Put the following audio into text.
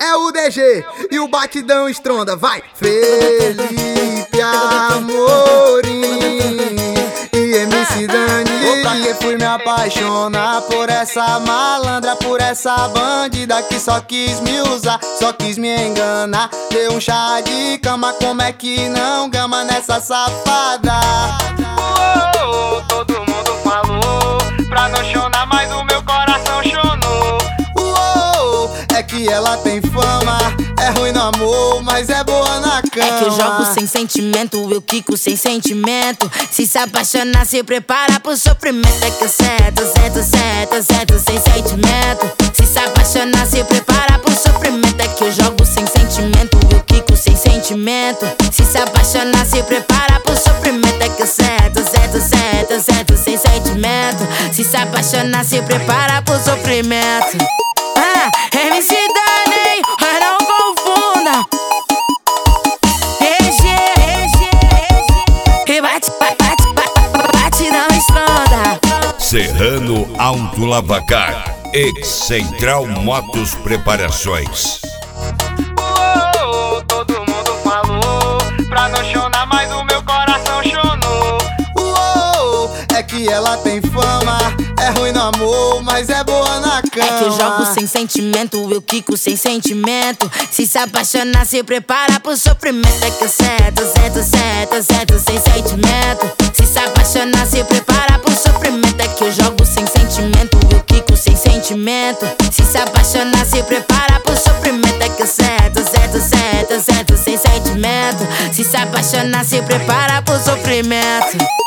é o DG e o batidão estronda, vai! Felipe Amorim e MC Dani. Pra que fui me apaixonar por essa malandra, por essa bandida que só quis me usar, só quis me enganar. Deu um chá de cama, como é que não gama nessa safada? Todo mundo falou pra não chorar, mas o meu coração chonou. É que ela tem fama, é ruim no amor, mas é boa na cama. É que eu jogo sem sentimento, eu quico sem sentimento. Se apaixonar, se prepara pro sofrimento. É que eu sento sem sentimento. Se apaixonar, se prepara pro sofrimento. É que eu jogo sem sentimento, eu quico sem sentimento. Se apaixonar, se prepara pro sofrimento. É que eu sento sem sentimento. Se apaixonar, se prepara pro sofrimento. MC Dani, mas não confunda. E bate, não estronda. Serrano Auto Lavacar, Ex-Central Motos Preparações. Todo mundo falou pra não chorar, mas o meu coração chonou. É que ela tem fama, é ruim no amor, mas é boa na cama. É que eu jogo sem sentimento, eu quico sem sentimento. Se apaixonar, se prepara pro sofrimento. É que eu sento sem sentimento. Se apaixonar, se prepara pro sofrimento. É que eu jogo sem sentimento, eu quico sem sentimento. Se apaixonar, se prepara pro sofrimento. É que eu sento sem sentimento. Se apaixonar, se prepara pro sofrimento.